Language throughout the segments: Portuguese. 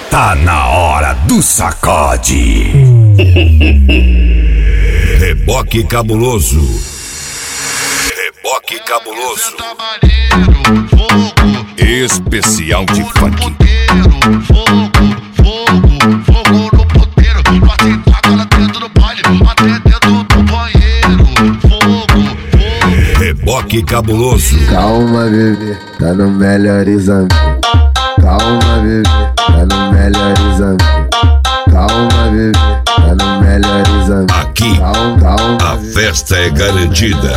Tá na hora do sacode. Reboque cabuloso. Reboque cabuloso. Especial de funk. Fogo no poteiro, bate taca lá dentro do baile, até dentro do banheiro. Fogo. Reboque cabuloso. Calma, bebê, tá no melhor exame. Calma, bebê, tá no melhor exame. Calma, bebê, tá no melhor exame. Aqui, calma, a festa é garantida.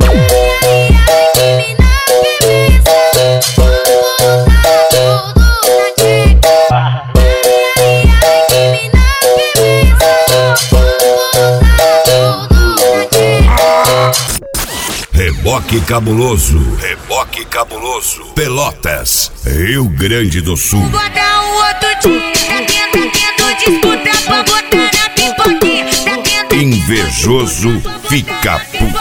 Reboque cabuloso. Reboque cabuloso. Pelotas, Rio Grande do Sul. Bota um outro dia, tá tendo disputa pra botar na pipoquinha. Invejoso fica puto.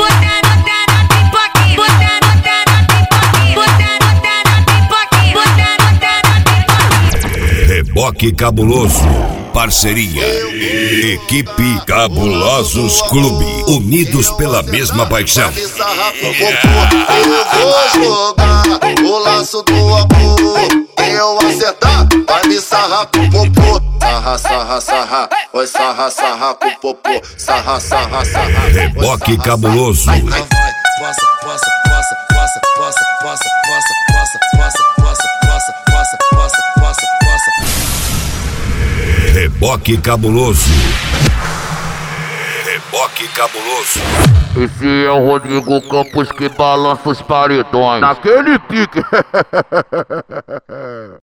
Reboque cabuloso. Parceria. Equipe Cabulosos Clube. Unidos pela mesma paixão. Eu vou jogar o laço do amor. Quem eu acertar vai me sarrar com popô. Sarra, sarra, sarra, oi sarra, sarra com popô. Sarra, sarra, sarra. Reboque cabuloso. Reboque cabuloso. Reboque cabuloso. Esse é o Rodrigo Campos que balança os paredões. Naquele pique.